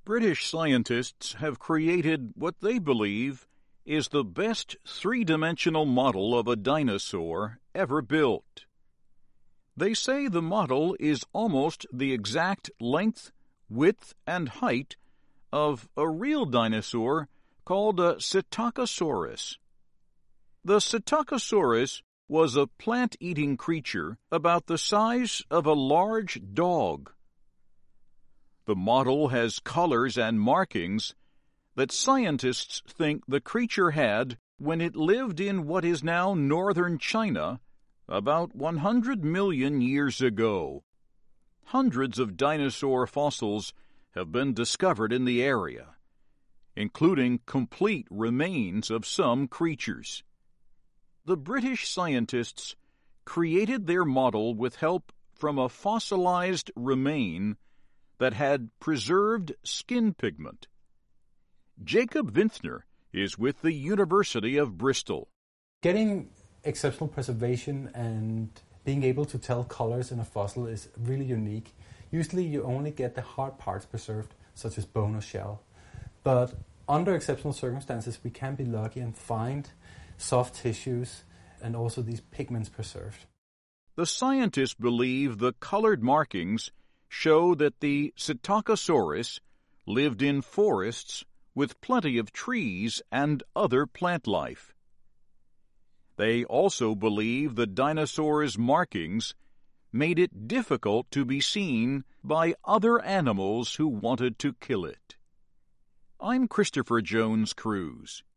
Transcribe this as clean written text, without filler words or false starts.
British scientists have created what they believe is the best three-dimensional model of a dinosaur ever built. They say the model is almost the exact length, width, and height of a real dinosaur called a Psittacosaurus. The Psittacosaurus was a plant-eating creature about the size of a large dog. The model has colors and markings that scientists think the creature had when it lived in what is now northern China about 100 million years ago. Hundreds of dinosaur fossils have been discovered in the area, including complete remains of some creatures. The British scientists created their model with help from a fossilized remain that had preserved skin pigment. Jacob Vinthner is with the University of Bristol. Getting exceptional preservation and being able to tell colors in a fossil is really unique. Usually you only get the hard parts preserved, such as bone or shell. But under exceptional circumstances, we can be lucky and find soft tissues and also these pigments preserved. The scientists believe the colored markings show that the Psittacosaurus lived in forests with plenty of trees and other plant life. They also believe the dinosaur's markings made it difficult to be seen by other animals who wanted to kill it. I'm Christopher Jones Cruise.